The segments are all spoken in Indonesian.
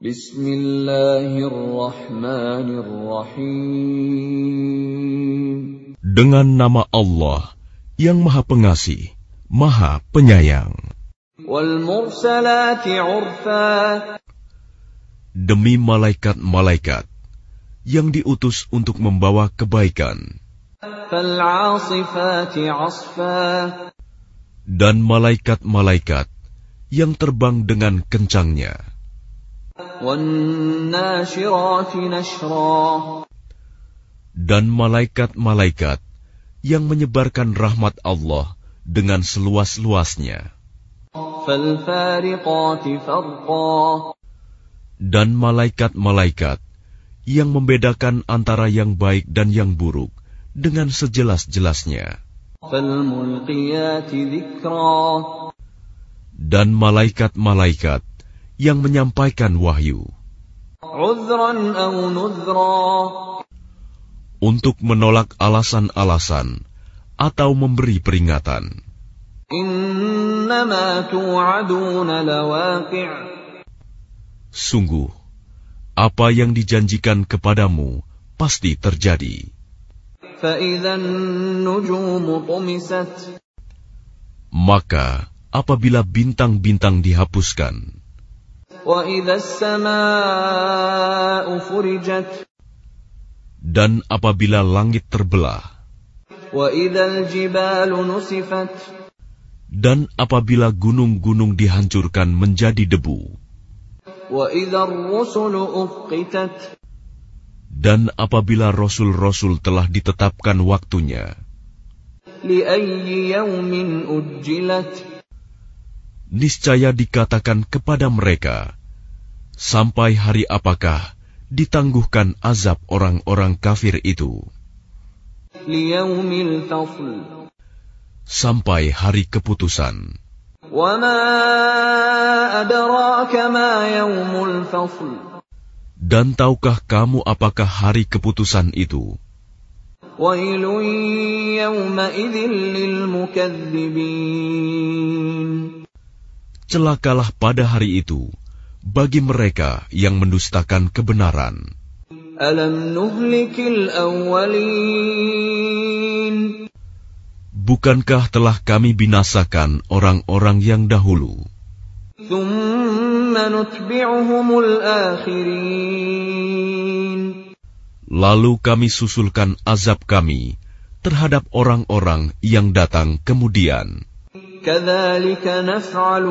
Bismillahirrahmanirrahim. Dengan nama Allah yang Maha Pengasih, Maha Penyayang. Wal mursalati urfa. Demi malaikat-malaikat yang diutus untuk membawa kebaikan. Fal 'asifati 'asfa. Dan malaikat-malaikat yang terbang dengan kencangnya. Wan nashirati nashra. Dan malaikat-malaikat yang menyebarkan rahmat Allah dengan seluas-luasnya. Fal fariqati farqa. Dan malaikat-malaikat yang membedakan antara yang baik dan yang buruk dengan sejelas-jelasnya. Fal mulqiyati dzikra. Dan malaikat-malaikat yang menyampaikan wahyu. Uzran aw nuzra. Untuk menolak alasan-alasan atau memberi peringatan. Innama tu'aduna lawaqi'. Sungguh, apa yang dijanjikan kepadamu pasti terjadi. فَإِذَا النُّجُومُ طُمِسَتْ. Maka, apabila bintang-bintang dihapuskan. وَإِذَا السَّمَاءُ فُرِجَتْ. Dan apabila langit terbelah. وَإِذَا الْجِبَالُ نُسِفَتْ. Dan apabila gunung-gunung dihancurkan menjadi debu. وَإِذَا الرُّسُلُ أُقِّتَتْ. Dan apabila rasul-rasul telah ditetapkan waktunya. لِأَيِّ يَوْمٍ أُجِّلَتْ. Niscaya dikatakan kepada mereka, sampai hari apakah ditangguhkan azab orang-orang kafir itu? لِيَوْمِ الْفَصْلِ. Sampai hari keputusan. وَمَا أَدْرَاكَ مَا يَوْمُ الْفَصْلِ. Dan tahukah kamu apakah hari keputusan itu? وَيْلٌ يَوْمَئِذٍ لِلْمُكَذِّبِينَ. Celakalah pada hari itu bagi mereka yang mendustakan kebenaran. أَلَمْ نُهْلِكِ الْأَوَّلِينَ. Bukankah telah kami binasakan orang-orang yang dahulu? ثُمَّ نُتْبِعُهُمُ الْآخِرِينَ. Lalu kami susulkan azab kami terhadap orang-orang yang datang kemudian. كَذَلِكَ نَفْعَلُ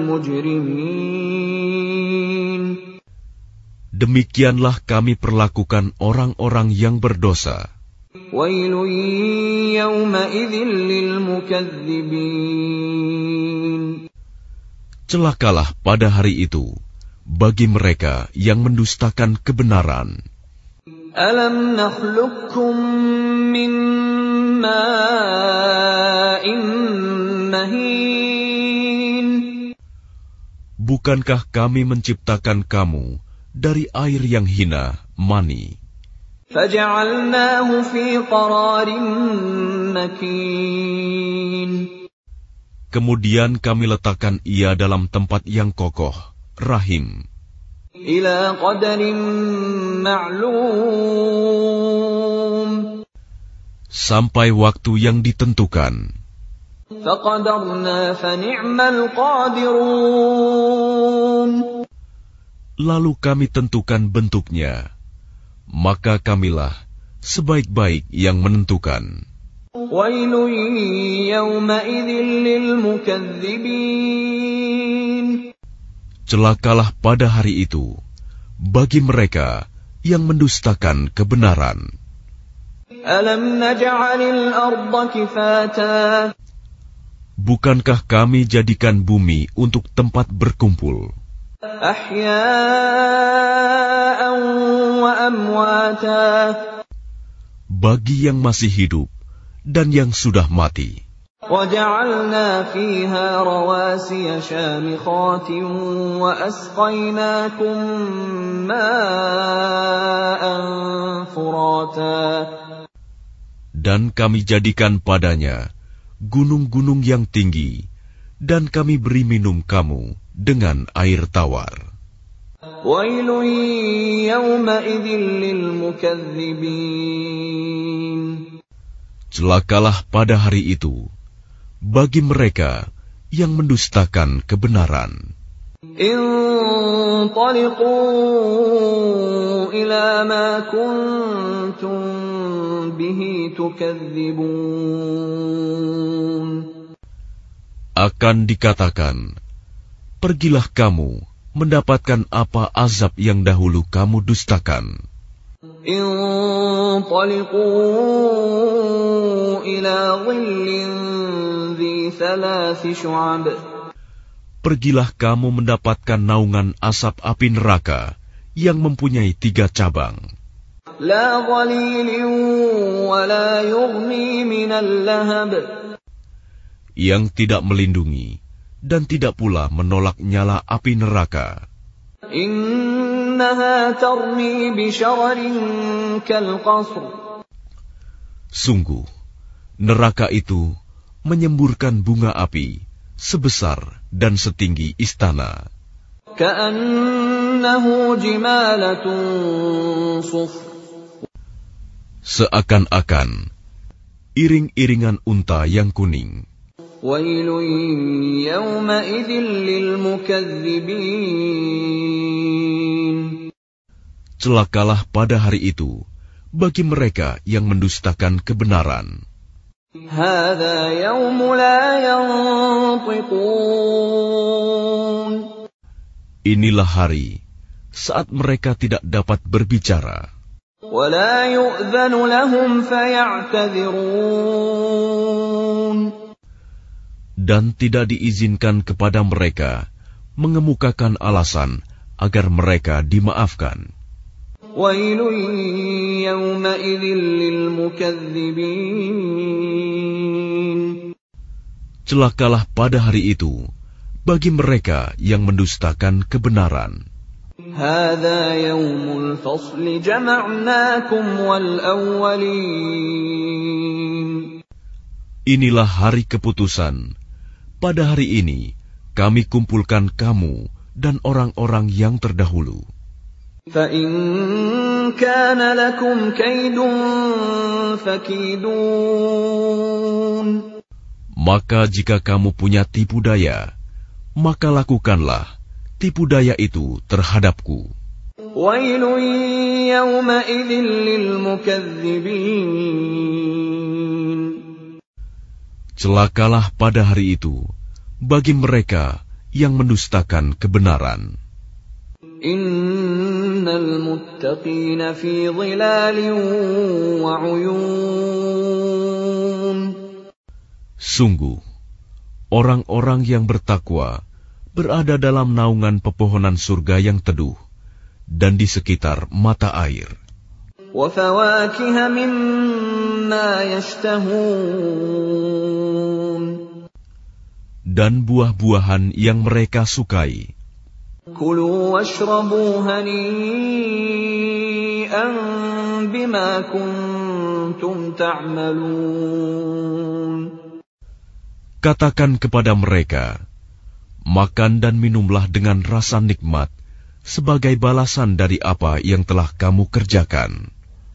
بِالْمُجْرِمِينَ. Demikianlah kami perlakukan orang-orang yang berdosa. وَيْلٌ يَوْمَئِذٍ لِلْمُكَذِّبِينَ. Celakalah pada hari itu bagi mereka yang mendustakan kebenaran. Alam nakhluqkum min ma'in mahin. Bukankah kami menciptakan kamu dari air yang hina, mani? Faja'alnahu fi qararin makin. Kemudian kami letakkan ia dalam tempat yang kokoh, rahim. Ila qadarin ma'lum. Sampai waktu yang ditentukan. Faqadarna fa ni'mal qadirun. Lalu kami tentukan bentuknya, maka kamilah sebaik-baik yang menentukan. Wailun yawma'idhin lilmukaththibin. Celakalah pada hari itu bagi mereka yang mendustakan kebenaran. Alam naj'alil arda kifata. Bukankah kami jadikan bumi untuk tempat berkumpul? Ahya'an wa amwata. Bagi yang masih hidup dan yang sudah mati. وَجَعَلْنَا فِيهَا رَوَاسِيَ شَامِخَاتٍ وَأَسْقَيْنَاكُم مَّاءً فُرَاتًا. Dan kami jadikan padanya gunung-gunung yang tinggi, dan kami beri minum kamu dengan air tawar. ويل يومئذ للمكذبين. Celakalah pada hari itu bagi mereka yang mendustakan kebenaran. انطلقوا إلى ما كنتم به تكذبون. Akan dikatakan, pergilah kamu mendapatkan apa azab yang dahulu kamu dustakan. انطلقوا إلى ظل ذي ثلاث شعب. Pergilah kamu mendapatkan naungan asap api neraka yang mempunyai 3 cabang. لا ظليل ولا يغني من اللهب. Yang tidak melindungi dan tidak pula menolak nyala api neraka. إنها ترمي بشرر كالقصر. Sungguh, neraka itu menyemburkan bunga api sebesar dan setinggi istana. كأنه جمالة صفر. Seakan-akan iring-iringan unta yang kuning. ويل يومئذ للمكذبين. Celakalah pada hari itu bagi mereka yang mendustakan kebenaran. هذا يوم لا ينطقون. Inilah hari saat mereka tidak dapat berbicara. ولا يؤذن لهم فيعتذرون. Dan tidak diizinkan kepada mereka mengemukakan alasan agar mereka dimaafkan. ويل يومئذ للمكذبين. Celakalah pada hari itu bagi mereka yang mendustakan kebenaran. هذا يوم الفصل جمعناكم والأولين. Inilah hari keputusan. Pada hari ini kami kumpulkan kamu dan orang-orang yang terdahulu. فإن كان لكم كيد فكيدون. Maka jika kamu punya tipu daya, maka lakukanlah tipu daya itu terhadapku. ويل يومئذ للمكذبين. Celakalah pada hari itu bagi mereka yang mendustakan kebenaran. Innal muttaqina fi dhilalin wa 'uyun. Sungguh, orang-orang yang bertakwa berada dalam naungan pepohonan surga yang teduh dan di sekitar mata air. Wa fawakiha mimma yashtahun. Dan buah-buahan yang mereka sukai. Kulu washrabu hani'an bima kuntum ta'malun. Katakan kepada mereka, makan dan minumlah dengan rasa nikmat sebagai balasan dari apa yang telah kamu kerjakan.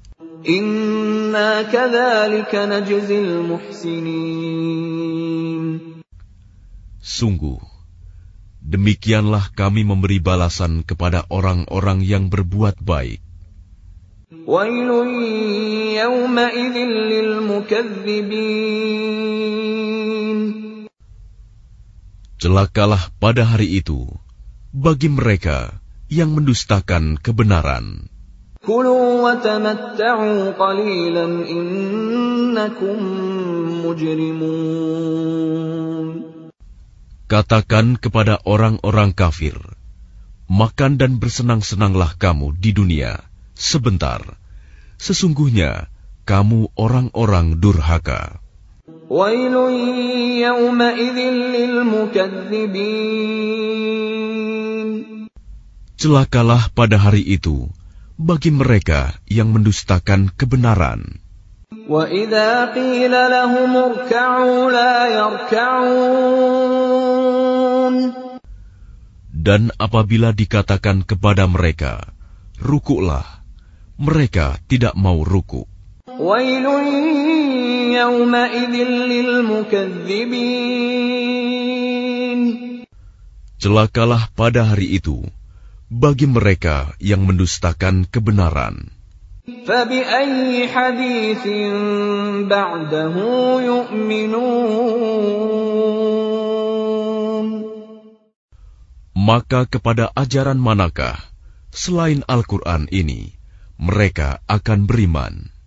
Inna kadzalika najzil muhsinin. Sungguh, demikianlah kami memberi balasan kepada orang-orang yang berbuat baik. Wailun yawma'idhin lil mukadzibin. Celakalah pada hari itu bagi mereka yang mendustakan kebenaran. Kulu wa tamatta'u qalilan innakum mujrimun. Katakan kepada orang-orang kafir, makan dan bersenang-senanglah kamu di dunia sebentar. Sesungguhnya kamu orang-orang durhaka. Wailun yawma'idhin lil mukadzibin. Celakalah pada hari itu bagi mereka yang mendustakan kebenaran. Wa idza qila lahum irka'u la yarka'un. Dan apabila dikatakan kepada mereka, rukuklah, mereka tidak mau rukuk. Wailun yawma'idhin lilmukaththibin. Celakalah pada hari itu bagi mereka yang mendustakan kebenaran. فَبِأَيِّ حَدِيثٍ بَعْدَهُ يُؤْمِنُونَ. Maka kepada ajaran manakah selain Al-Quran ini mereka akan beriman?